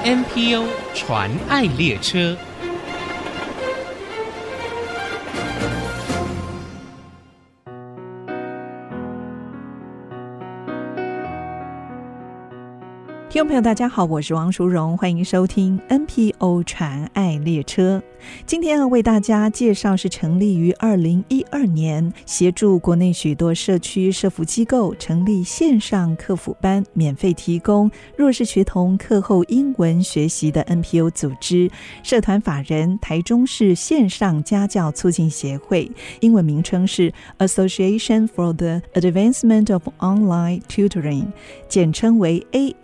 NPO 传爱列车。 听众朋友大家好，我是王淑荣，欢迎收听 NPO 传爱列车。今天要为大家介绍是成立于2012年，协助国内许多社区社福机构成立线上客服班，免费提供弱势学童课后英文学习的 NPO 组织，社团法人台中市线上家教促进协会，英文名称是 Association for the Advancement of Online Tutoring， 简称为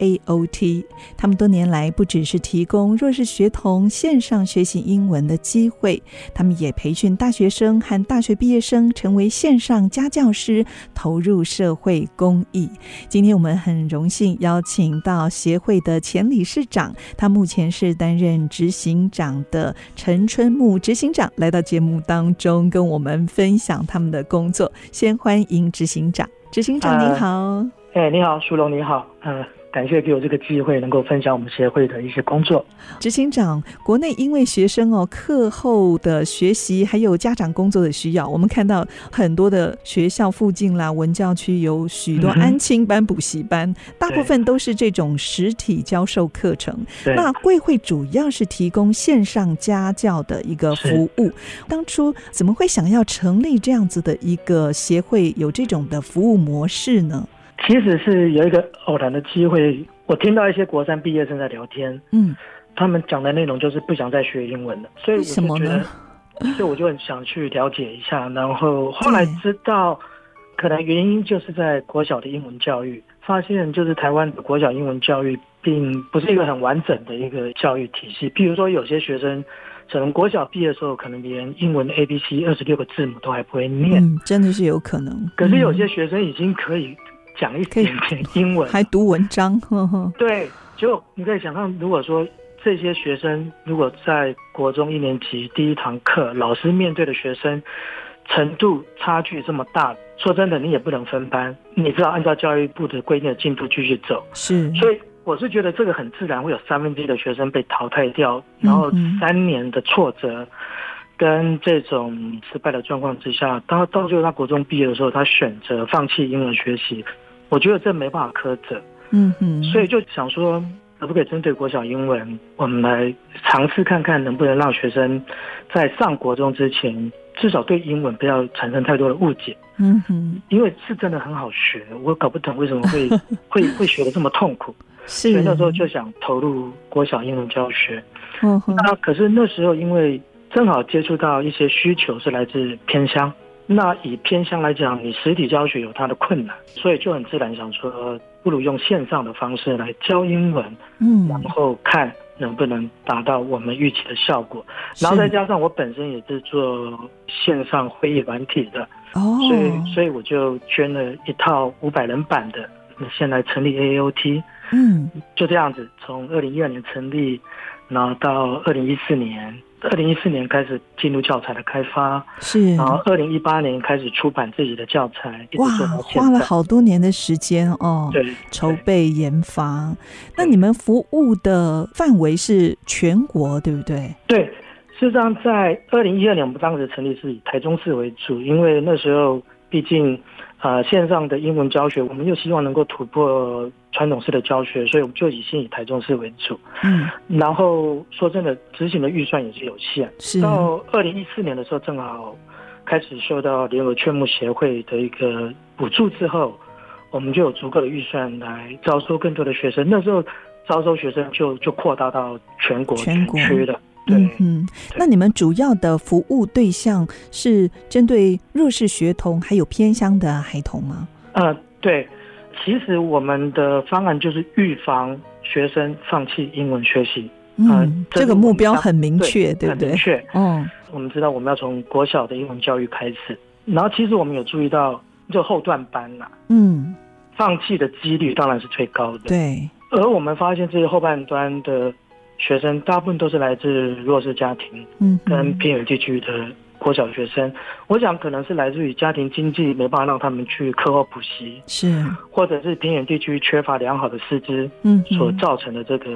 AAOT。 他们多年来不只是提供弱势学童线上学习英文的机会，他们也培训大学生和大学毕业生成为线上家教师，投入社会公益。今天我们很荣幸邀请到协会的前理事长，他目前是担任执行长的陈春木执行长来到节目当中跟我们分享他们的工作。先欢迎执行长。执行长您好。 你好，淑荣你好。感谢给我这个机会能够分享我们协会的一些工作。 执行长，国内因为学生课后的学习还有家长工作的需要，我们看到很多的学校附近啦，文教区有许多安亲班、补习班，大部分都是这种实体教授课程。那贵会主要是提供线上家教的一个服务，当初怎么会想要成立这样子的一个协会，有这种的服务模式呢？ 其实是有一个偶然的机会，我听到一些国三毕业生在聊天，他们讲的内容就是不想再学英文了，所以我就觉得，所以我就很想去了解一下，然后后来知道，可能原因就是在国小的英文教育，发现就是台湾的国小英文教育并不是一个很完整的一个教育体系，譬如说有些学生可能国小毕业的时候，可能连英文 ABC 26个字母都还不会念， 真的是有可能。 可是有些学生已经可以讲一点点英文， 还读文章。 对，就你可以想象，如果说这些学生如果在国中1年级第一堂课，老师面对的学生程度差距这么大，说真的，你也不能分班，你只好按照教育部的规定的进度继续走。 是， 所以我是觉得这个很自然会有1/3的学生被淘汰掉，然后3年的挫折跟这种失败的状况之下，到最后他国中毕业的时候，他选择放弃英文学习，我觉得这没办法苛责。所以就想说，可不可以针对国小英文，我们来尝试看看能不能让学生在上国中之前，至少对英文不要产生太多的误解。因为是真的很好学，我搞不懂为什么会学得这么痛苦。所以那时候就想投入国小英文教学。那可是那时候因为正好接触到一些需求是来自偏乡，那以偏乡来讲，你实体教学有它的困难，所以就很自然想说，不如用线上的方式来教英文，然后看能不能达到我们预期的效果。然后再加上我本身也是做线上会议软体的，所以我就捐了一套500人版的，现在成立 AAOT。就这样子，从2012年成立，然后到2014年开始进入教材的开发，然后2018年开始出版自己的教材，一直做到现在。 花了好多年的时间对， 筹备研发。那你们服务的范围是全国，对不对？ 对，事实上在2012年我们当时成立是以台中市为主，因为那时候毕竟线上的英文教学，我们又希望能够突破传统式的教学，所以我们就先以台中市为主。然后说真的，执行的预算也是有限。到2014年的时候，正好开始受到联合劝募协会的一个补助之后，我们就有足够的预算来招收更多的学生。那时候招收学生就扩大到全国全区的。 那你们主要的服务对象是针对弱势学童还有偏乡的孩童吗？ 对，其实我们的方案就是预防学生放弃英文学习。 这个目标很明确， 对不对？ 很明确。我们知道我们要从国小的英文教育开始，然后其实我们有注意到就后段班放弃的几率当然是最高的。 对， 而我们发现这些后半端的学生大部分都是来自弱势家庭跟偏远地区的国小学生，我想可能是来自于家庭经济没办法让他们去课后补习， 是， 或者是偏远地区缺乏良好的师资所造成的这个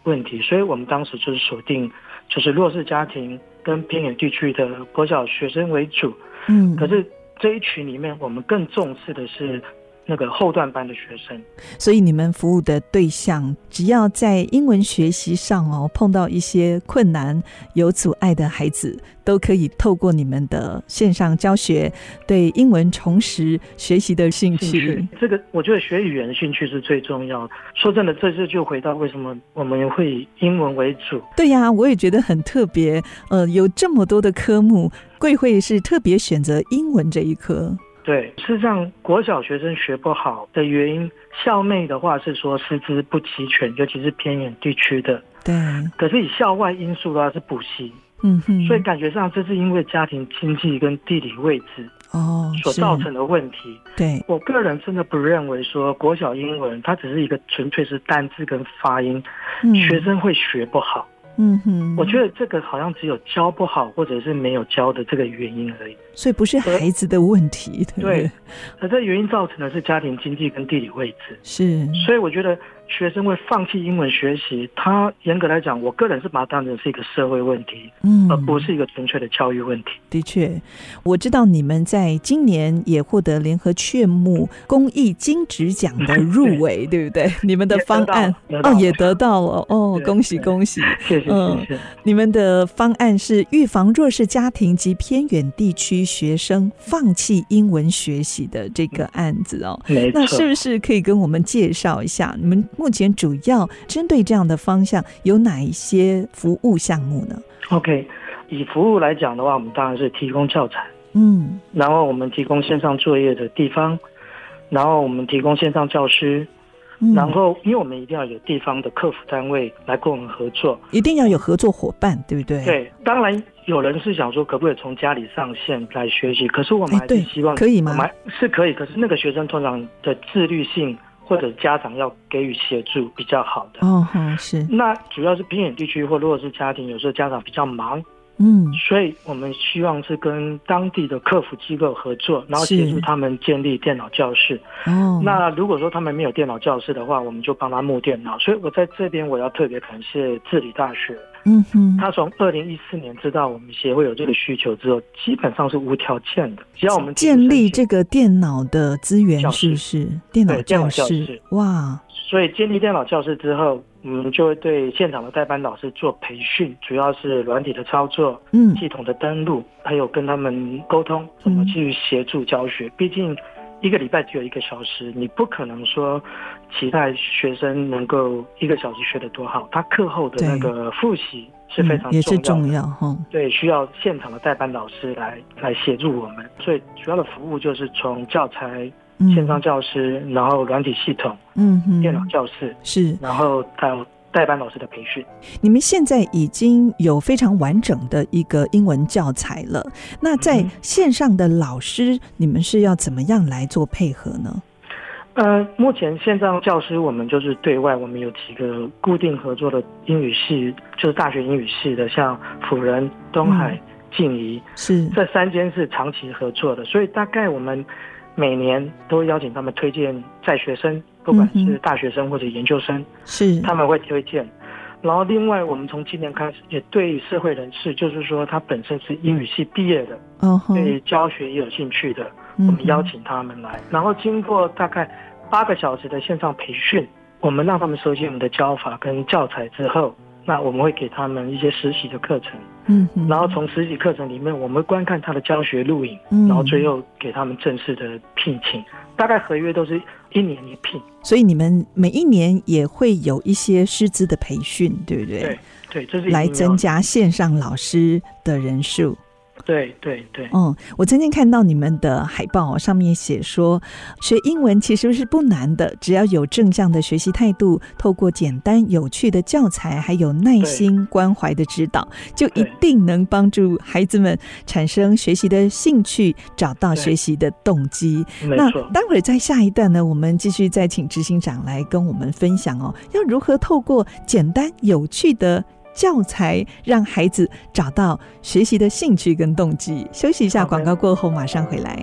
问题，所以我们当时就是锁定就是弱势家庭跟偏远地区的国小学生为主。可是这一群里面我们更重视的是那个后段班的学生。 所以你们服务的对象只要在英文学习上碰到一些困难有阻碍的孩子，都可以透过你们的线上教学对英文重拾学习的兴趣。 这个我觉得学语言的兴趣是最重要的。说真的，这次就回到为什么我们会以英文为主。 对呀，我也觉得很特别，有这么多的科目，贵会是特别选择英文这一科。 对，事实上国小学生学不好的原因，校内的话是说师资不齐全，尤其是偏远地区的。 对。 可是以校外因素的话是补习。所以感觉上这是因为家庭经济跟地理位置所造成的问题。 对， 我个人真的不认为说国小英文它只是一个纯粹是单字跟发音，学生会学不好。我觉得这个好像只有教不好或者是没有教的这个原因而已， 所以不是孩子的问题。 对，而这原因造成的是家庭经济跟地理位置。 是， 所以我觉得学生会放弃英文学习，他严格来讲，我个人是把它当成是一个社会问题，而不是一个纯粹的教育问题。 的确，我知道你们在今年也获得联合雀木公益金质奖的入围，对不对？你们的方案也得到了恭喜恭喜！ 谢谢谢谢。 你们的方案是预防弱势家庭及偏远地区学生放弃英文学习的这个案子没错。 那是不是可以跟我们介绍一下，你们目前主要针对这样的方向有哪一些服务项目呢？ OK， 以服务来讲的话，我们当然是提供教材，然后我们提供线上作业的地方，然后我们提供线上教师，然后因为我们一定要有地方的客服单位来跟我们合作， 一定要有合作伙伴，对不对？ 对，当然有人是想说可不可以从家里上线来学习，可是我们还是希望可以吗？ 是可以，可是那个学生通常的自律性或者家长要给予协助比较好的。 是。 那主要是偏远地区或如果是家庭，有时候家长比较忙，所以我们希望是跟当地的客服机构合作，然后协助他们建立电脑教室。那如果说他们没有电脑教室的话，我们就帮他募电脑。所以我在这边我要特别感谢致理大学。他从2014年知道我们协会有这个需求之后，基本上是无条件的，只要我们建立这个电脑的资源，是不是？电脑教室，哇！ 所以建立电脑教室之后，我们就会对现场的代班老师做培训，主要是软体的操作，系统的登录，还有跟他们沟通怎么去协助教学。毕竟一个礼拜只有1个小时，你不可能说期待学生能够1个小时学得多好，他课后的那个复习是非常重要的， 也是重要对，需要现场的代班老师来协助我们。所以主要的服务就是从教材、线上教师，然后软体系统，电脑教室， 是， 然后还有代班老师的培训。 你们现在已经有非常完整的一个英文教材了，那在线上的老师，你们是要怎么样来做配合呢？ 目前线上教师我们就是对外，我们有几个固定合作的英语系，就是大学英语系的，像辅仁、东海、静宜， 是这3间是长期合作的，所以大概我们每年都会邀请他们推荐在学生，不管是大学生或者研究生，是他们会推荐。然后另外我们从今年开始也对社会人士，就是说他本身是英语系毕业的，对教学也有兴趣的，我们邀请他们来，然后经过大概8个小时的线上培训，我们让他们熟悉我们的教法跟教材之后，那我们会给他们一些实习的课程，然后从实习课程里面我们会观看他的教学录影，然后最后给他们正式的聘请，大概合约都是1年1聘。 所以你们每1年也会有一些师资的培训，对不对？ 对，这是来增加线上老师的人数。 对， 我曾经看到你们的海报上面写说，学英文其实是不难的，只要有正向的学习态度，透过简单有趣的教材，还有耐心关怀的指导，就一定能帮助孩子们产生学习的兴趣，找到学习的动机。那待会儿在下一段呢，我们继续再请执行长来跟我们分享要如何透过简单有趣的教材让孩子找到学习的兴趣跟动机。休息一下，广告过后马上回来。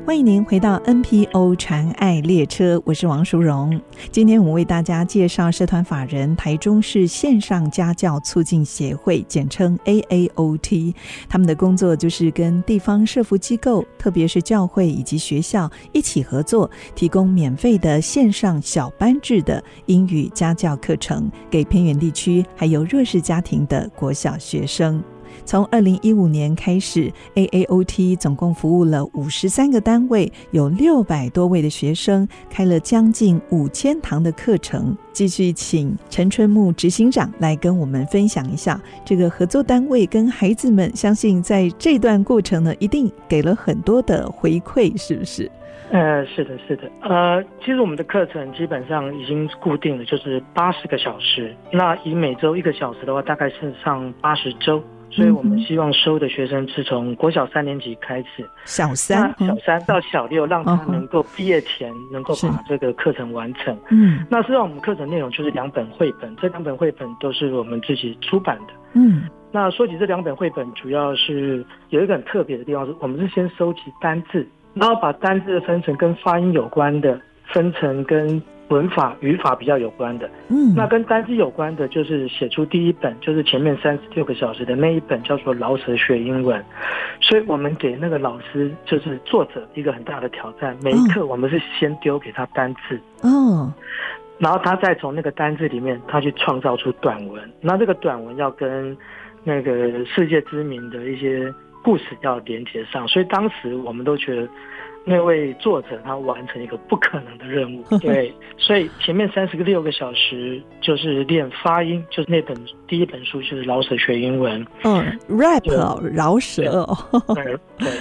欢迎您回到 NPO 传爱列车，我是王淑荣。今天我们为大家介绍社团法人台中市线上家教促进协会，简称 AAOT。 他们的工作就是跟地方社福机构，特别是教会以及学校一起合作，提供免费的线上小班制的英语家教课程给偏远地区还有弱势家庭的国小学生。从2015年开始， AAOT 总共服务了53个单位，有600多位的学生，开了将近5000堂的课程。继续请陈春木执行长来跟我们分享一下这个合作单位跟孩子们，相信在这段过程呢，一定给了很多的回馈，是不是？ 是的，是的。其实我们的课程基本上已经固定了，就是80个小时。那以每周1个小时的话，大概是上80周。所以我们希望收的学生是从国小3年级开始，小三到小6，让他能够毕业前能够把这个课程完成。那事实上我们课程内容就是2本绘本，这2本绘本都是我们自己出版的。那说起这2本绘本，主要是有一个很特别的地方，是我们是先收集单字，然后把单字分成跟发音有关的，分成跟文法语法比较有关的。那跟单字有关的就是写出第一本，就是前面36个小时的那一本，叫做饶舌学英文。所以我们给那个老师，就是作者，一个很大的挑战，每一课我们是先丢给他单字，然后他再从那个单字里面他去创造出短文，那这个短文要跟那个世界知名的一些故事要连接上。所以当时我们都觉得那位作者他完成一个不可能的任务。对，所以前面36个小时就是练发音，就是那本第一本书就是饶舌学英文。 rap 饶舌对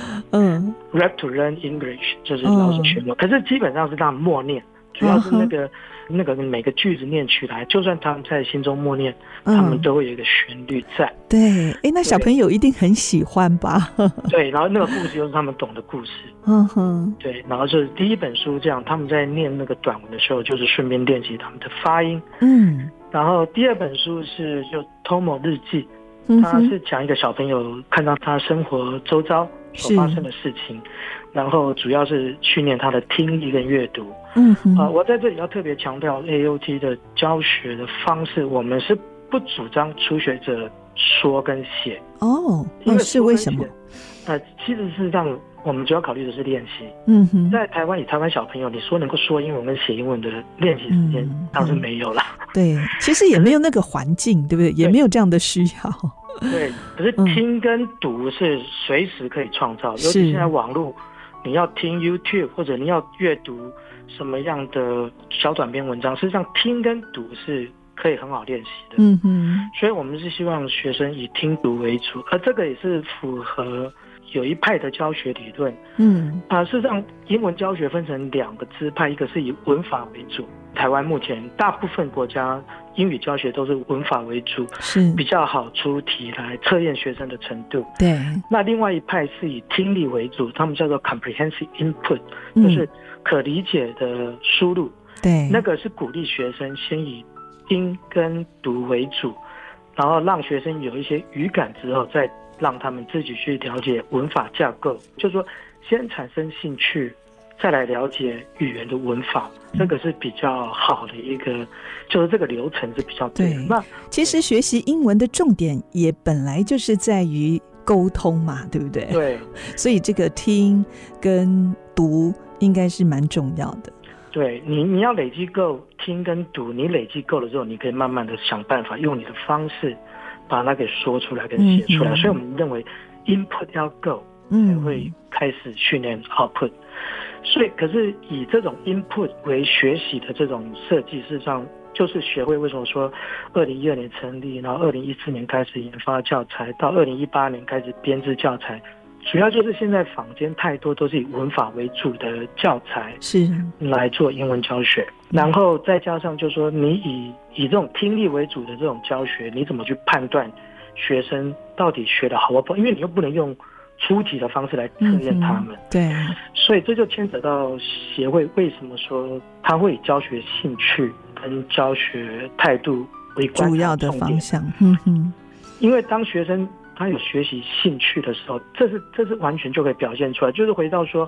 ，rap to learn English 就是饶舌学英文。可是基本上是让默念，主要是那个每个句子念起来，就算他们在心中默念，他们都会有一个旋律在。 对，那小朋友一定很喜欢吧？对， 然后那个故事又是他们懂的故事。对，然后就是第一本书这样，他们在念那个短文的时候，就是顺便练习他们的发音。然后第2本书是就 Tomo 日记，他是讲一个小朋友看到他生活周遭所发生的事情，然后主要是训练他的听力跟阅读。我在这里要特别强调 AAOT 的教学的方式，我们是不主张初学者说跟写。是为什么？其实是让我们主要考虑的是练习。在台湾，以台湾小朋友，你说能够说英文跟写英文的练习时间当然是没有啦。 对，其实也没有那个环境，对不对？也没有这样的需要。 对，可是听跟读是随时可以创造，尤其现在网络，你要听 YouTube 或者你要阅读什么样的小短篇文章，事实上听跟读是可以很好练习的。所以我们是希望学生以听读为主，而这个也是符合有一派的教学理论。事实上英文教学分成2个支派，一个是以文法为主，台湾目前大部分国家英语教学都是文法为主，是比较好出题来测验学生的程度。对，那另外一派是以听力为主，他们叫做 comprehensive input，就是可理解的输入。对，那个是鼓励学生先以听跟读为主，然后让学生有一些语感之后，再让他们自己去了解文法架构，就是说先产生兴趣，再来了解语言的文法，这个是比较好的一个，就是这个流程是比较对的。那其实学习英文的重点也本来就是在于沟通嘛，对不对？对，所以这个听跟读应该是蛮重要的。 对，你要累积够听跟读，你累积够了之后，你可以慢慢的想办法用你的方式把它给说出来跟写出来。所以我们认为 input 要够才会开始训练 output。所以可是以这种 input 为学习的这种设计，事实上就是学会为什么说2012年成立，然后2014年开始研发教材，到2018年开始编制教材，主要就是现在坊间太多都是以文法为主的教材是来做英文教学，然后再加上就是说你以这种听力为主的这种教学，你怎么去判断学生到底学得好不好？因为你又不能用初级的方式来测验他们。对，所以这就牵扯到协会为什么说他会以教学兴趣跟教学态度为主要的方向。因为当学生他有学习兴趣的时候，这是完全就可以表现出来。就是回到说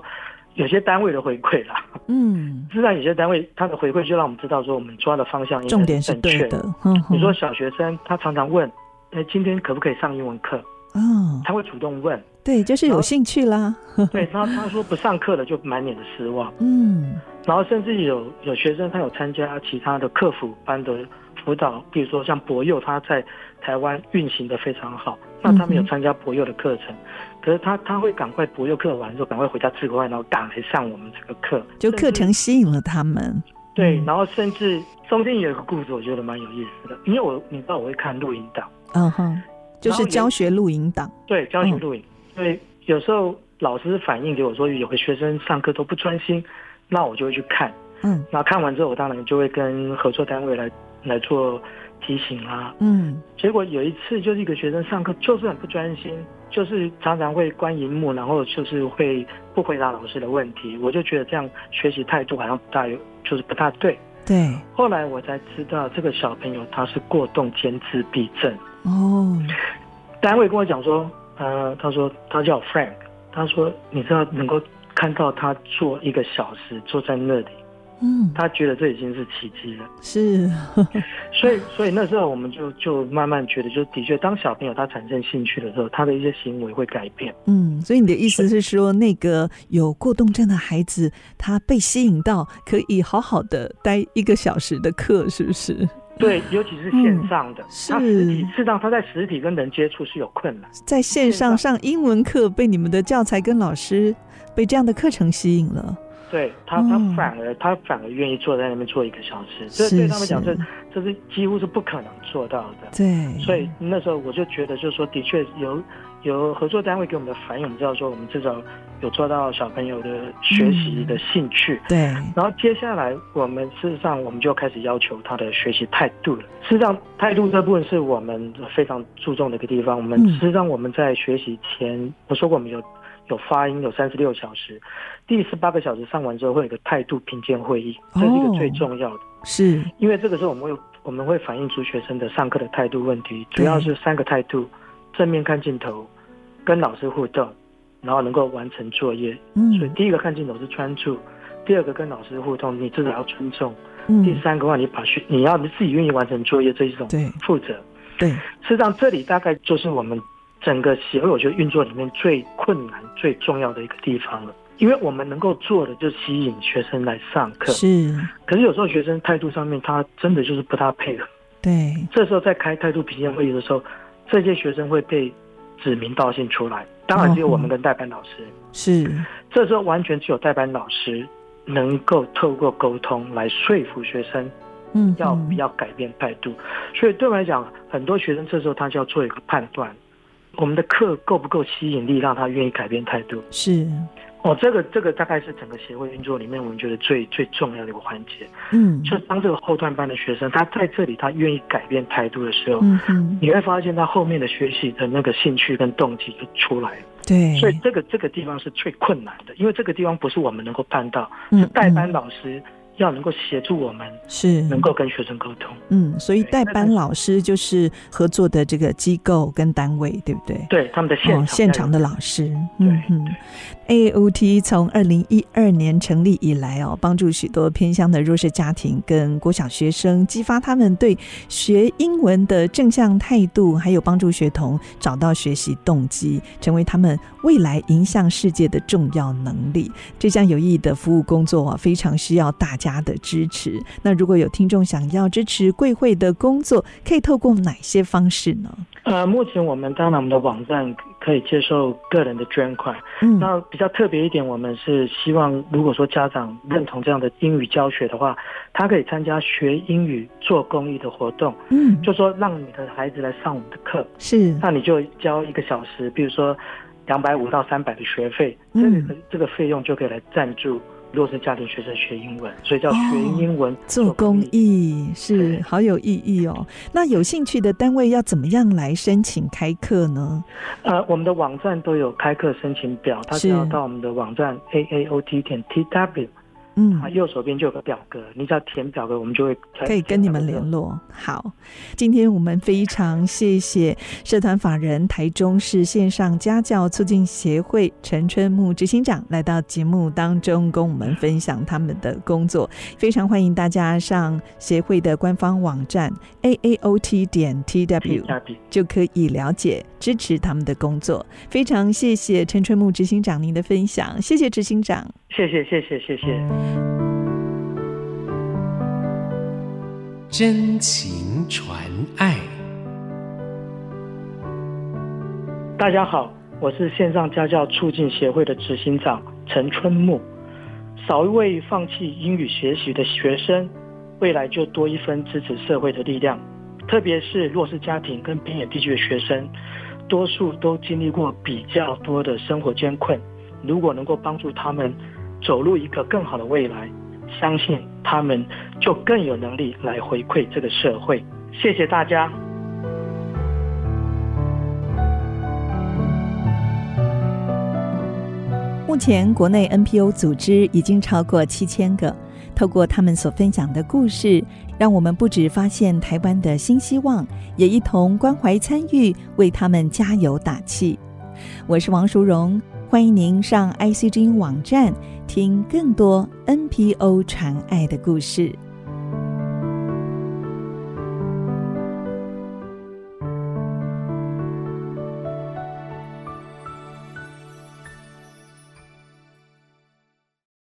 有些单位的回馈啦，自然有些单位他的回馈就让我们知道说我们抓的方向应该是正确的。重点是对的。你说小学生他常常问，今天可不可以上英文课？他会主动问， 对，就是有兴趣啦。 对，然后他说不上课了就满脸的失望。然后甚至有学生他有参加其他的客服班的辅导，比如说像博幼，他在台湾运行的非常好，那他们有参加博幼的课程，可是他会赶快博幼课完之后赶快回家吃个饭，然后赶来上我们这个课， 就课程吸引了他们。 对，然后甚至中间有一个故事我觉得蛮有意思的，因为你知道我会看录影档， 就是教学录影档。对， 教学录影。所以有时候老师反映给我说有个学生上课都不专心，那我就会去看。然后看完之后我当然就会跟合作单位来做提醒啦。结果有一次就是一个学生上课就是很不专心，就是常常会关荧幕，然后就是会不回答老师的问题，我就觉得这样学习态度好像就是不大对。 对， 后来我才知道这个小朋友他是过动间自闭症。单位跟我讲说，他说他叫 Frank， 他说你知道能够看到他坐1个小时坐在那里，他觉得这已经是奇迹了。 是， 所以那时候我们就慢慢觉得，就的确当小朋友他产生兴趣的时候，他的一些行为会改变。 所以你的意思是说，那个有过动症的孩子，他被吸引到可以好好的待1个小时的课，是不是？ 对，尤其是线上的，他事实上他在实体跟人接触是有困难， 在线上上英文课被你们的教材跟老师被这样的课程吸引了。 对，他反而愿意坐在那边坐1个小时，这对他们讲这是几乎是不可能做到的。 对， 所以那时候我就觉得，就是说的确有合作单位给我们的反应，我们知道说我们至少有做到小朋友的学习的兴趣。 对， 然后接下来我们事实上我们就开始要求他的学习态度了。事实上态度这部分是我们非常注重的一个地方。我们事实上我们在学习前，我说过我们有发音有36小时，第18个小时上完之后会有一个态度评鉴会议，这是一个最重要的。 是因为这个时候我们会反映出学生的上课的态度问题，主要是3个态度：正面看镜头，跟老师互动，然后能够完成作业。所以第一个看镜头是专注，第2个跟老师互动，你至少要尊重，第3个话你要自己愿意完成作业，这是一种负责。 对， 事实上这里大概就是我们整个协会我觉得运作里面最困难最重要的一个地方了。因为我们能够做的就是吸引学生来上课，可是有时候学生态度上面他真的就是不大配合。 对， 这时候在开态度评鉴会议的时候，这些学生会被指名道姓出来，当然只有我们跟代班老师。这时候完全只有代班老师能够透过沟通来说服学生要不要改变态度。所以对我来讲，很多学生这时候他就要做一个判断，我们的课够不够吸引力让他愿意改变态度。这个大概是整个协会运作里面我们觉得最重要的一个环节。就当这个后段班的学生他在这里他愿意改变态度的时候，你会发现他后面的学习的那个兴趣跟动机就出来了。 对， 所以这个地方是最困难的，因为这个地方不是我们能够办到，是代班老师要能够协助我们，能够跟学生沟通。 所以代班老师就是合作的这个机构跟单位，对不对？ 对，他们的现场的老师。AAOT 从2012年成立以来帮助许多偏乡的弱势家庭跟国小学生，激发他们对学英文的正向态度，还有帮助学童找到学习动机，成为他们未来迎向世界的重要能力。这项有意义的服务工作非常需要大家的支持。那如果有听众想要支持贵会的工作，可以透过哪些方式呢？ 目前我们当然我们的网站可以接受个人的捐款。那比较特别一点，我们是希望如果说家长认同这样的英语教学的话，他可以参加学英语做公益的活动。就说让你的孩子来上我们的课，那你就交1个小时，比如说250到300的学费，这个费用就可以来赞助弱势家庭学生学英文，所以叫学英文做公益，是好有意义哦。那有兴趣的单位要怎么样来申请开课呢？ 我们的网站都有开课申请表，他只要到我们的网站 AAOT.TW， 右手边就有个表格，你只要填表格，我们就会可以跟你们联络。好，今天我们非常谢谢社团法人台中市线上家教促进协会陈春木执行长来到节目当中跟我们分享他们的工作，非常欢迎大家上协会的官方网站 AAOT.TW 就可以了解支持他们的工作。非常谢谢陈春木执行长您的分享，谢谢执行长。 谢谢。 真情传爱。 大家好，我是线上家教促进协会的执行长陈春木。少一位放弃英语学习的学生，未来就多一分支持社会的力量。特别是弱势家庭跟偏远地区的学生，多数都经历过比较多的生活艰困，如果能够帮助他们走入一个更好的未来，相信他们就更有能力来回馈这个社会。谢谢大家。 目前国内 NPO 组织已经超过7000个，透过他们所分享的故事，让我们不只发现台湾的新希望，也一同关怀参与，为他们加油打气。我是王淑荣，欢迎您上 IC 之音网站听更多 NPO 传爱的故事。